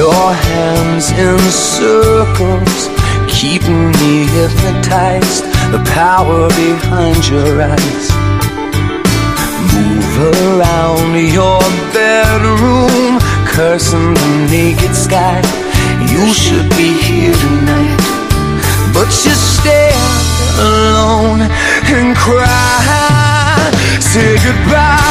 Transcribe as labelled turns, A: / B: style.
A: Your hands in circles, keeping me hypnotized. The power behind your eyes. Move around your bedroom, cursing the naked sky. You should be here tonight, but you stand alone and cry. Say goodbye.